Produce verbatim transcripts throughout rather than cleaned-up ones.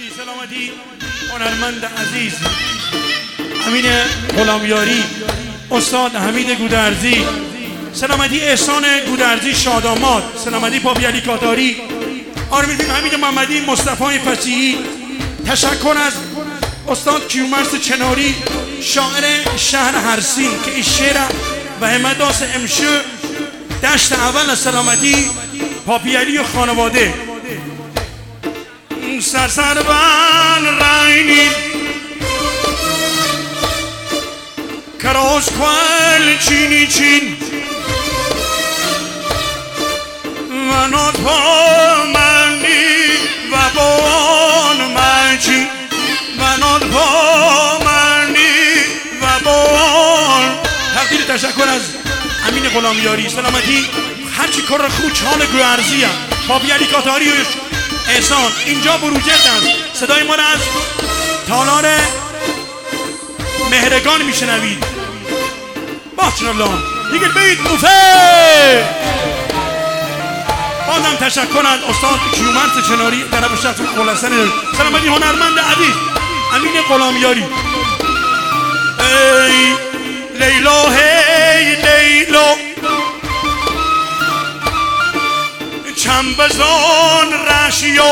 عزیزی سلامتی هنرمند عزیز امین غلامیاری، استاد حمید گودرزی سلامتی، احسان گودرزی شاداماد سلامتی، پاپی علی کاتاری، آرمیدین حمید محمدی، مصطفی فسیحی. تشکر از استاد کیومرث چناری شاعر شهر هرسین که این شعر و همداس امشو دشت اول سلامتی پاپی علی و خانواده. سرسر بن رینی کراش کل چینی چین و نات پا منی و بان منچین و نات پا منی و بان. تقدیر تشکر از امین غلامیاری سلامتی، هرچی کار خوب چال گوهرزی هم پاپی علی کاتاری و احسان. اینجا بروجرد است، صدای ما را از تالار مهرگان میشنوید. باچن الله دیگه بید موفه. بازم تشکر از استاد کیومرث چناری طرف شخص خلاصن سلامتی هنرمند عزیز امین غلامیاری. ای لیلا هی لیلا چنبزان رشیو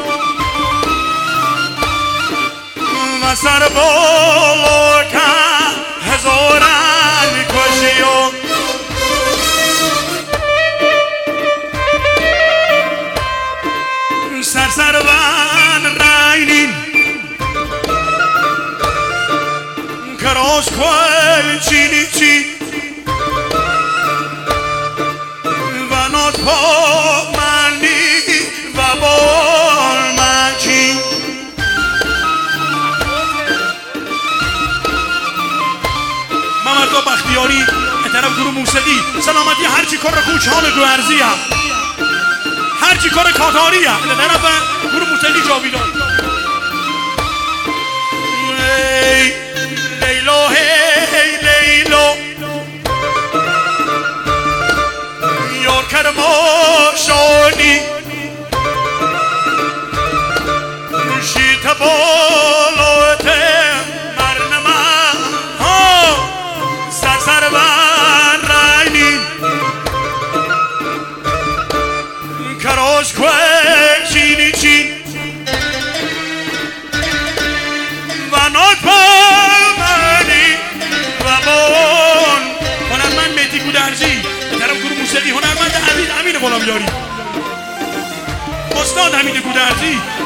و سر بالا که هزارن کشیو سر سر ون رینین کراش کل چینی چین و نات پا منی و بال منچین. ممردا بختیاری طرف گروه موسیقی سلامتی، هرچی کار خوچان گوهرزی هم هرچی کار کاتاری هم طرف گروه موسیقی جاویدان. ای لیلا هی لیلا یار کرما شانی شیط بالات مرنما ها سر سر بن رینی کراش کوه چینی چین و نات پا منی و بان. هنرمند مهدی گودرزی طرف گروه موسیقی هنرمند عزیز امین غلامیاری، استاد حمید گودرزی